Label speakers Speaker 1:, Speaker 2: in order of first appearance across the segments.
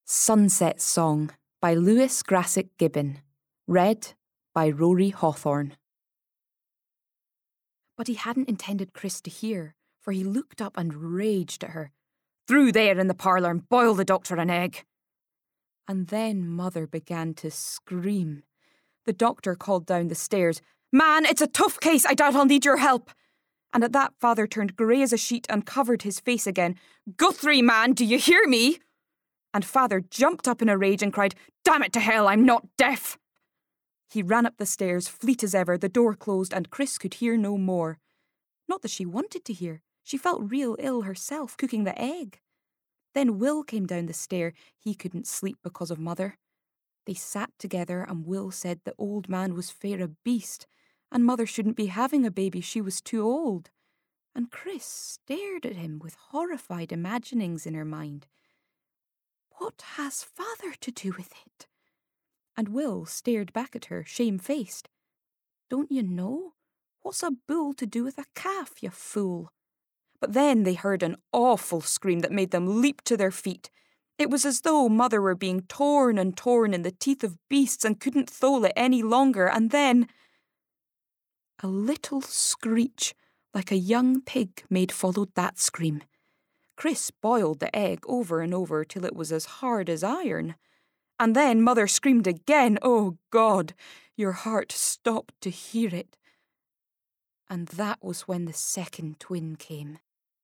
Speaker 1: Sunset Song by Lewis Grassic Gibbon. Read by Rory Hawthorne. But he hadn't intended Chris to hear, for he looked up and raged at her. "Through there in the parlour and boil the doctor an egg." And then Mother began to scream. The doctor called down the stairs, "Man, it's a tough case. I doubt I'll need your help." And at that Father turned grey as a sheet and covered his face again. "Guthrie, man, do you hear me?" And Father jumped up in a rage and cried, "Damn it to hell, I'm not deaf." He ran up the stairs, fleet as ever, the door closed, and Chris could hear no more. Not that she wanted to hear. She felt real ill herself, cooking the egg. Then Will came down the stair. He couldn't sleep because of Mother. They sat together, and Will said the old man was fair a beast, and Mother shouldn't be having a baby, she was too old. And Chris stared at him with horrified imaginings in her mind. What has Father to do with it? And Will stared back at her, shamefaced. Don't you know? What's a bull to do with a calf, you fool? But then they heard an awful scream that made them leap to their feet. It was as though Mother were being torn and torn in the teeth of beasts and couldn't thole it any longer, and then a little screech like a young pig maid followed that scream. Chris boiled the egg over and over till it was as hard as iron. And then Mother screamed again. Oh, God, your heart stopped to hear it. And that was when the second twin came.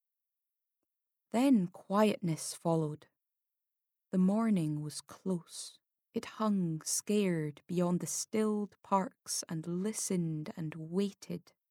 Speaker 1: Then quietness followed. The morning was close. It hung scared beyond the stilled parks and listened and waited.